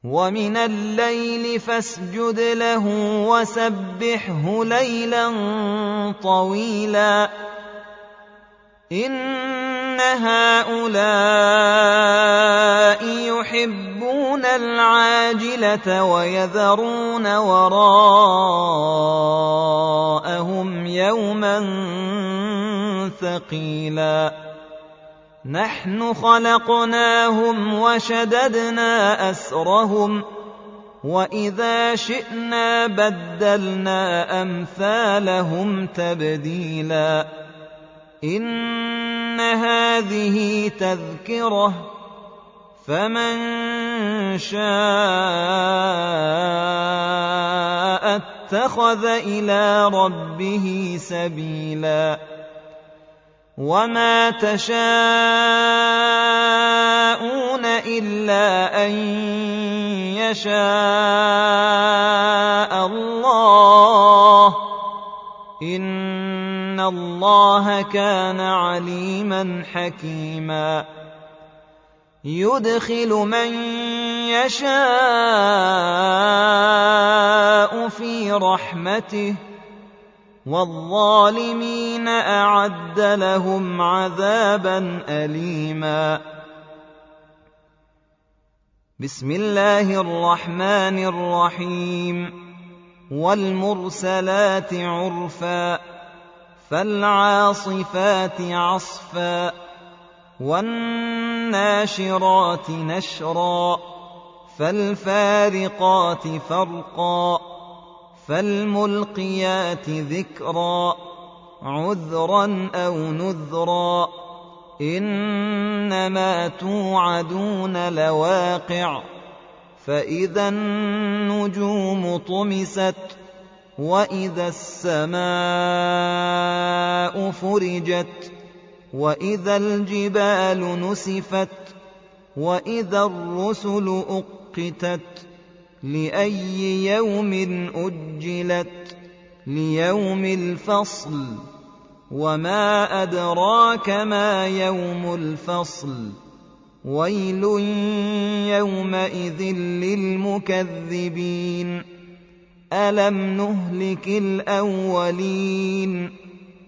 ومن الليل فاسجد له وسبحه ليلا طويلا إن هؤلاء يحبون العاجلة ويذرون وراءهم يوما ثقيلا نحن خلقناهم وشددنا أسرهم وإذا شئنا بدلنا أمثالهم تبديلا إن هذه تذكرة فمن شاء اتخذ إلى ربه سبيلا وما تشاءون إلا أن يشاء الله إن الله كان عليما حكيما يدخل من يشاء في رحمته والظالمين أعد لهم عذابا أليما بسم الله الرحمن الرحيم والمرسلات عرفا فالعاصفات عصفا والناشرات نشرا فالفارقات فرقا فالملقيات ذكرا عذرا أو نذرا إنما توعدون لواقع فإذا النجوم طمست وإذا السماء فرجت وإذا الجبال نسفت وإذا الرسل أقتت لأي يوم أجلت ليوم الفصل وما أدراك ما يوم الفصل ويل يومئذ للمكذبين ألم نهلك الأولين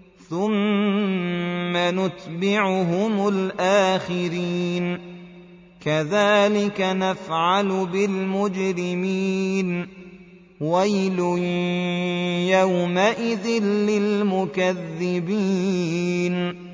ثم نتبعهم الآخرين كذلك نفعل بالمجرمين ويل يومئذ للمكذبين